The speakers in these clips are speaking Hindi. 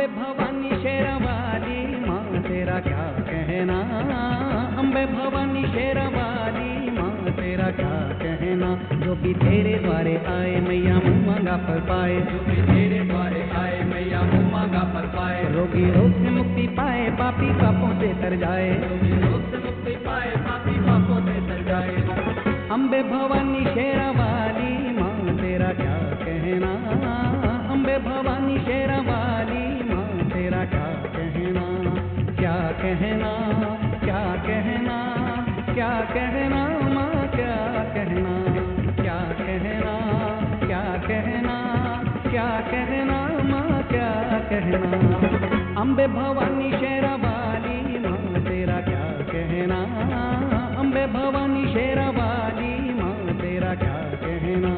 अम्बे भवानी शेरावाली माँ तेरा क्या कहना, अम्बे भवानी शेरावाली माँ तेरा क्या कहना। जो भी तेरे द्वारे आए मैया मुँह मांगा फल पाए, जो भी तेरे द्वारे आए मैया मुँह मांगा फल पाए। रोगी रोग से मुक्ति पाए, पापी पापों से तर जाए, रोगी रोग से मुक्ति पाए, पापी पापों से तर जाए। अम्बे भवानी शेरावाली माँ तेरा क्या कहना, अम्बे भवानी शेरावाली माँ तेरा क्या कहना। क्या कहना, क्या कहना, क्या कहना माँ क्या कहना, क्या कहना, क्या कहना, क्या कहना माँ क्या कहना। अम्बे भवानी शेरावाली माँ तेरा क्या कहना, अम्बे भवानी शेरावाली माँ तेरा क्या कहना।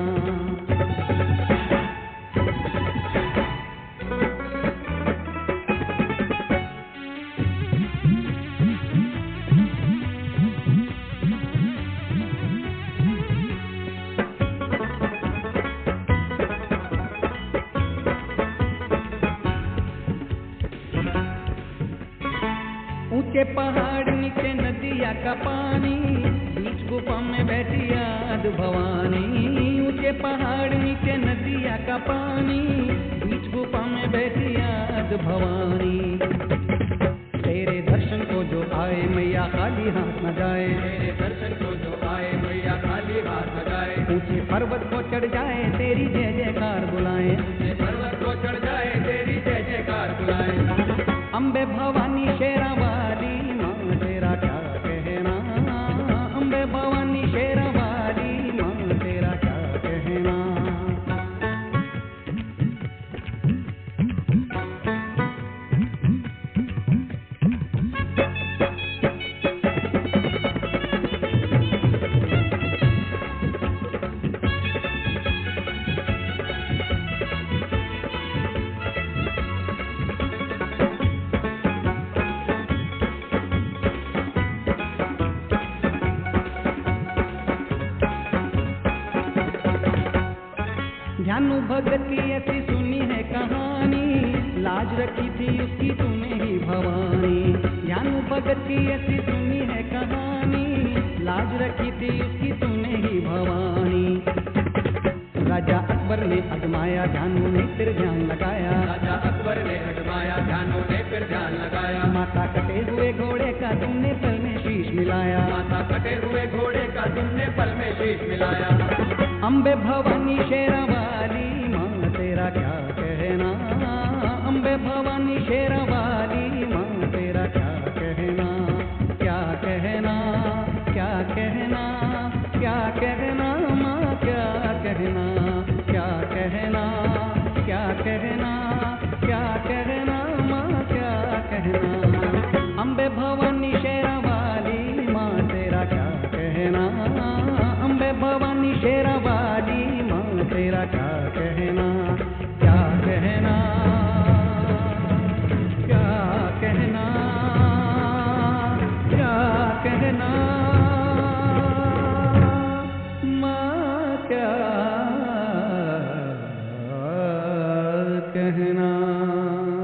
ऊंचे पहाड़ नीचे नदिया का पानी, बीच गुफा में बैठी याद भवानी। ऊंचे पहाड़ नीचे नदिया का पानी, बीच गुफा में बैठी याद भवानी। तेरे दर्शन को जो आए मैया खाली हाथ न जाए, तेरे दर्शन को जो आए मैया खाली हाथ न जाए। ऊंचे पर्वत को चढ़ जाए तेरी जय जयकार बुलाए, ऊंचे पर्वत को चढ़ जाए तेरी जय जयकार बुलाए। अम्बे भवानी शेरावाली माँ तेरा क्या कहना, अम्बे भवानी शेरावाली माँ तेरा क्या कहना। ध्यानु भगत की ऐसी सुनी है कहानी, लाज रखी थी उसकी तूने ही भवानी। ध्यानु भगत की ऐसी सुनी है कहानी, लाज रखी थी उसकी तूने ही भवानी। राजा अकबर ने अजमाया ध्यानु ने फिर ध्यान लगाया, राजा अकबर ने अजमाया ध्यानु ने फिर ध्यान लगाया। माता कटे हुए घोड़े का तुमने पल में शीश मिलाया, माता कटे हुए घोड़े का तुमने पल में शीश मिलाया। अम्बे भवानी शेरावाली माँ तेरा क्या कहना, अम्बे भवानी शेरावाली माँ तेरा क्या कहना। क्या कहना, क्या कहना, क्या कहना माँ क्या कहना, क्या कहना, क्या कहना, क्या कहना माँ क्या कहना। अम्बे भवानी शेरावाली माँ तेरा क्या कहना, अम्बे भवानी शेरावाली माँ तेरा क्या कहना। क्या कहना, क्या कहना, क्या कहना माँ क्या कहना।